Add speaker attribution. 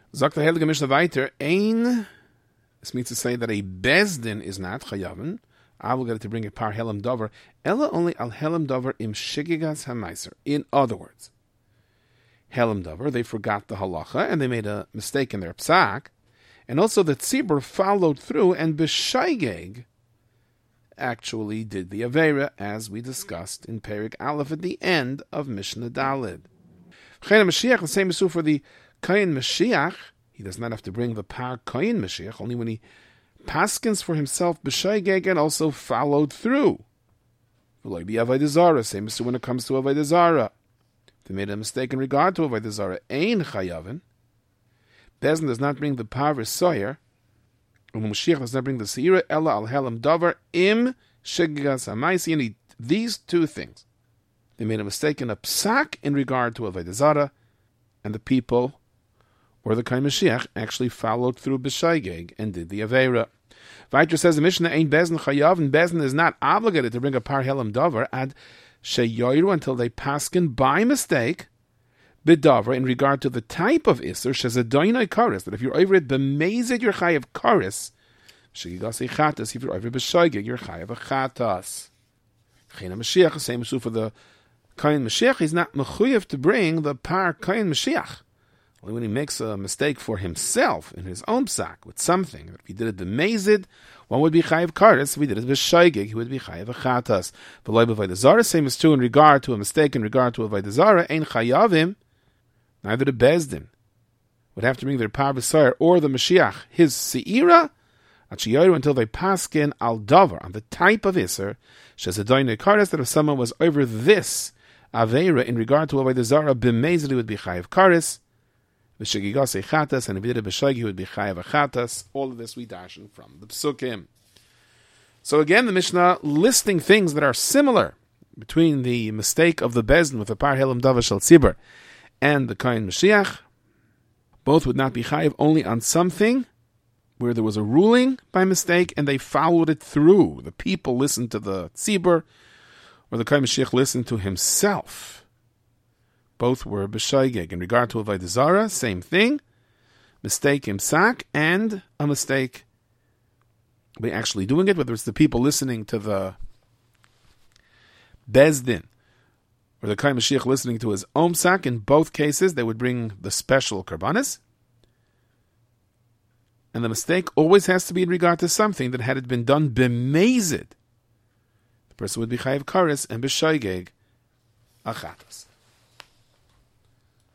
Speaker 1: Sagt der Heilige Mishnah weiter, this means to say that a Bezdin is not Chayavin, obligated to bring a par Helam Dover, Ella only al Helam Dover im Shigigas HaMaiser. In other words, Helam Dover, they forgot the halacha, and they made a mistake in their psak, and also the Tzibur followed through, and B'shaygeg actually did the Aveira, as we discussed in Perik Aleph at the end of Mishnah Dalid. Chayna Mashiach, the same is true for the Kayin Mashiach. He does not have to bring the par Kayin Mashiach, only when he paskins for himself B'shaygeg and also followed through. Like the Avodah Zarah, same as when it comes to Avodah Zarah. They made a mistake in regard to Avodah Zarah. Ein Chayavin. Bezdin does not bring the par V'soyer, and Mashiach does not bring the Seira, Ella al Helam Dover, im Shigigas HaMaisi. And these two things. They made a mistake in a psak in regard to Avodah Zarah, and the people, or the Kain Mashiach, actually followed through B'shaygeg and did the Aveira. Vayter says the Mishnah, Ein Bezdin Chayav, and Bezdin is not obligated to bring a par Helam Dover ad sheyoyru, until they paskin by mistake B'Dover in regard to the type of Isser, shezadoinai karis, that if you're over it b'mezid, you're chayav karis, shegigas echatas, if you're over b'shaygeg, you're chayav echatas. Chena Mashiach, the same issue for the Kain Mashiach, he's not mechuyev to bring the par Kain Mashiach. Only when he makes a mistake for himself in his own psak with something. If he did it b'mezid, one would be chayav karis. If he did it b'shaygeg, he would be chayav echatas. But like Avodah Zarah, same is true in regard to a mistake in regard to Avodah Zarah, ein chayavim. Neither the Bezdin would have to bring their par b'soyer or the Mashiach his seira until they paskin al davar on the type of iser shezadoinei karis, that if someone was over this aveira in regard to Avodah Zarah b'mezid, he would be chayav karis. V'shegigas echatas, and if he did it b'shagi, he would be chayav echatas. All of this we dashen from the psukim. So again, the Mishnah listing things that are similar between the mistake of the Bezdin with the par Helam Dover shel Tzibur and the Kain Mashiach. Both would not be chayav only on something where there was a ruling by mistake and they followed it through. The people listened to the Tzibur, or the Kain Mashiach listened to himself. Both were b'shaygeg. In regard to Avodah Zarah, same thing. Mistake imsak and a mistake by actually doing it, whether it's the people listening to the Bezdin or the Kain Mashiach listening to his omsak. In both cases, they would bring the special karbanis. And the mistake always has to be in regard to something that had it been done b'mezid, the person would be chayav karis and b'shaygeg achatas.